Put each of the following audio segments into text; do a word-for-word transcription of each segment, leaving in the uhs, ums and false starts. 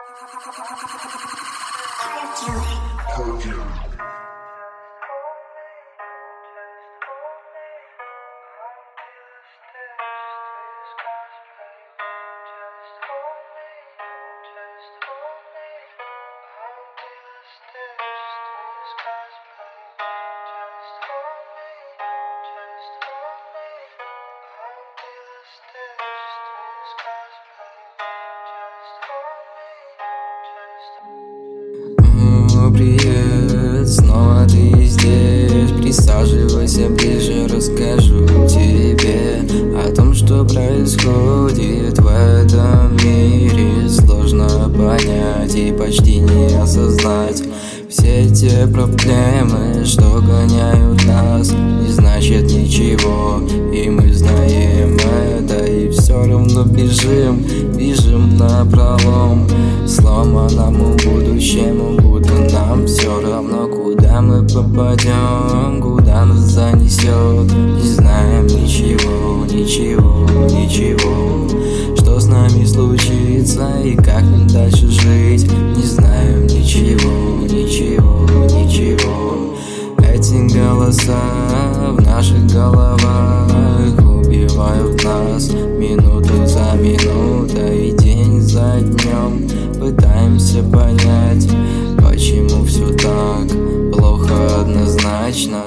Привет, снова ты здесь. Присаживайся ближе, расскажу тебе о том, что происходит в этом мире. Сложно понять и почти не осознать все те проблемы, что гоняют нас. Не значит ничего, и мы знаем это, и все равно бежим, бежим напролом сломанному будущему, будто нам все равно, куда мы попадем, куда нас занесет. Не знаем ничего, ничего, ничего, что с нами случится и как нам дальше жить. Не знаем ничего, ничего, ничего. Эти голоса в наших головах убивают нас минуту за минутой и день за днем. Пытаемся понять, почему все так плохо однозначно.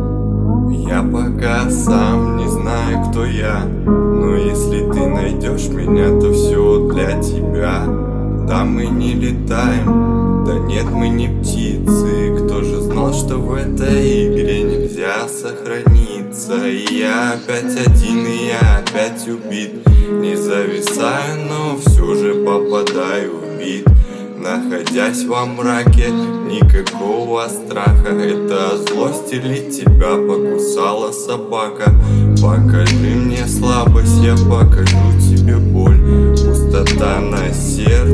Я пока сам не знаю, кто я, но если ты найдешь меня, то все для тебя. Да, мы не летаем, да нет, мы не птицы. Кто же знал, что в этой игре нельзя сохраниться? И я опять один, и я опять убит. Не зависаю, но все же попадаю в бит. Находясь во мраке, никакого страха. Это злость или тебя покусала собака? Покажи мне слабость, я покажу тебе боль. Пустота на сердце